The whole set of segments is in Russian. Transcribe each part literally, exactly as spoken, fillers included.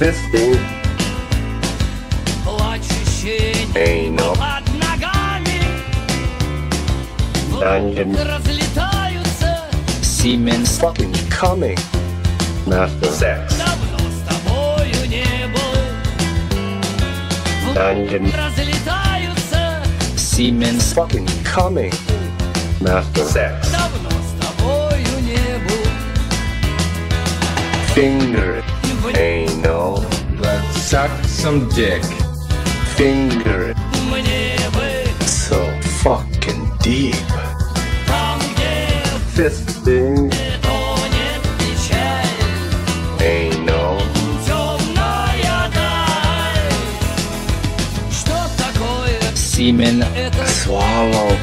Fisting. Плачущие Anal. под ногами. Dungeon. Разлетаются. Semen. Fucking coming. Master. Sex. Давно с тобою не был. Dungeon. Разлетаются. Semen. Fucking coming. Master. Sex. Давно с тобою не был. Finger. Anal. Let's suck some dick. Finger. Мне бы So fucking deep. там, где Fisting. тонет печаль. Anal. Темная даль. Что такое Semen. это Swallow.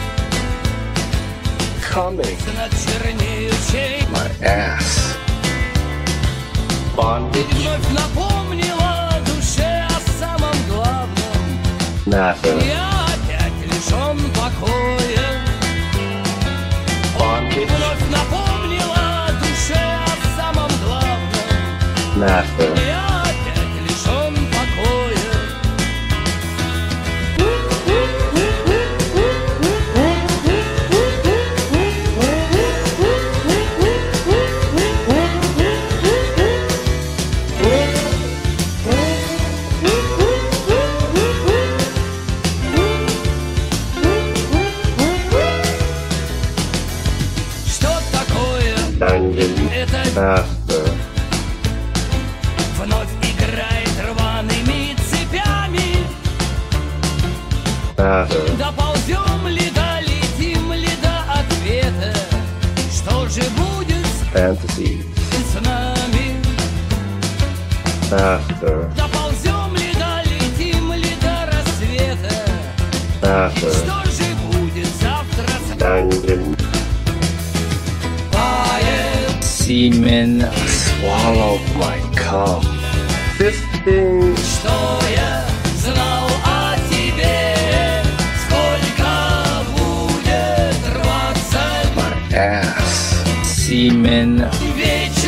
Coming. над чернеющей? My ass. Bondage. Вновь напомнила душе о самом главном. Master. Я опять лишен покоя. Bondage. Вновь напомнила душе о самом главном. Master. Я опять лишен покоя. Что такое Dungeon. это? Master. Вновь играет рваными цепями. Master. Доползем ли, долетим ли до ответа? Что же будет Fantasies. с нами? Master. Доползем ли, долетим ли до рассвета? Master. Что же будет завтра с Dungeon. Поэт, Semen. Swallow my cum. Fisting. что я знал о тебе? Сколько будет рваться My ass. Semen. вечер?